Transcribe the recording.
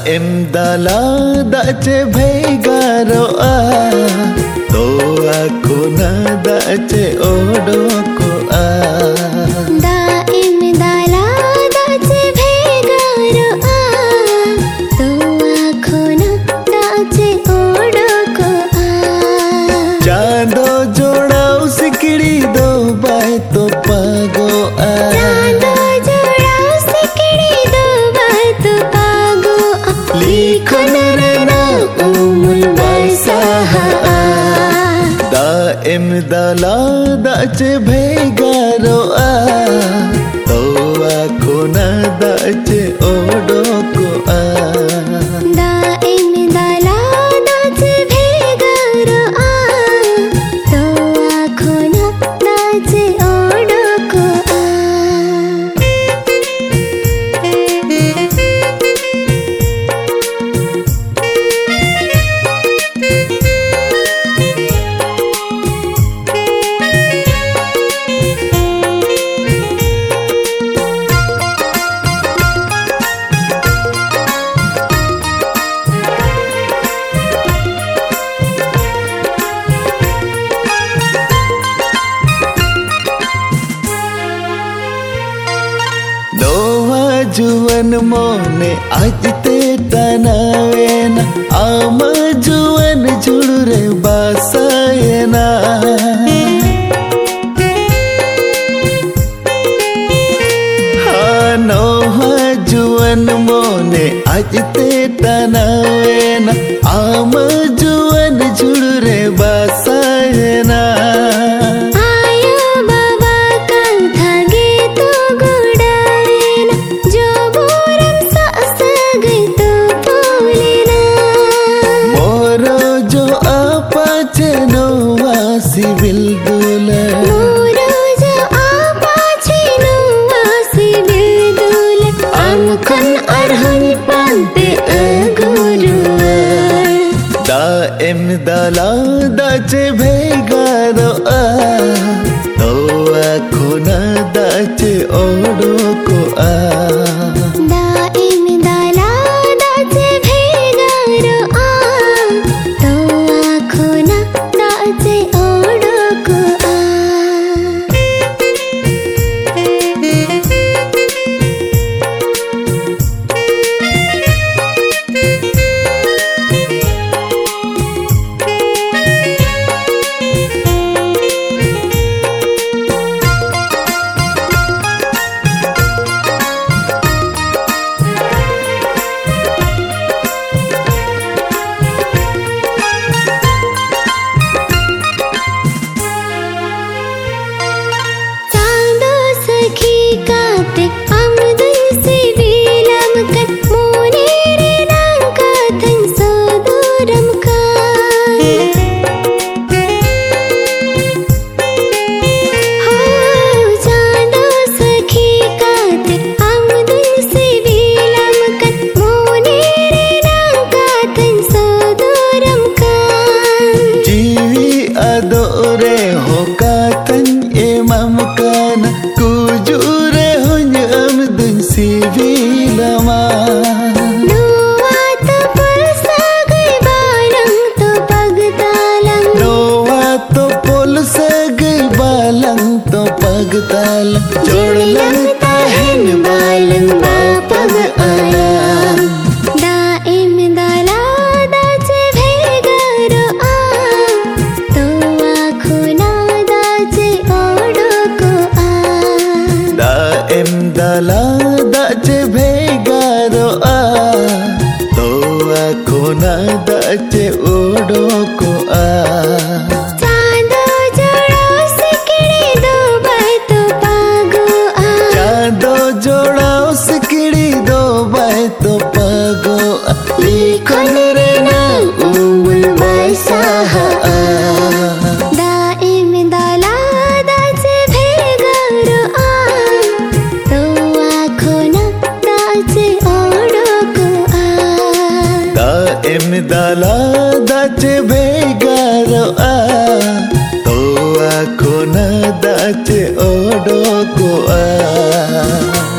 em dala dace bhegaro a to aku na dace odoko a da em dala dace bhegaro a to aku na dace odoko a chando jodao sikiri do bai to pago a em dala dace bhegaro a to aku na dace odoko a da em dala dace bhegaro a to aku na dace odoko a जुवन मोने आज ते तनावेना आमा जुवन जुड़रे बासायना हाँ नोहा जुवन मोने आज ते तनावेना आमा जुवन जुड़रे बासायना civil दूल्हा मोरो जो आपाचे नुआ सिविल दूल्हा अमखन Arhan पांते अगुरुआ da em dala dace bhegaro a to aku na dace odoko a da em dala dace bhegaro a to aku na dace adore hokatan emam kana kujure hunyam dun sivilama noa to pulsa gai balang to pagtalang noa to pulsa gai balang to pagtalang jodlang tahin balang ba pag alang da em dala dace bhegaro a to aku na dace odoko a da em dala dace bhegaro a to aku na dace odoko a Chando जोड़ो सिकड़ी दो bye तो पागो आ चांदो जोड़ो सिकड़ी दो bye तो पागो आ लिखन रे ना उमुल वैसा आ da em dala dace bhegaro a to aku na dace odoko a da em dala dace bhegaro a to aku na dace odoko a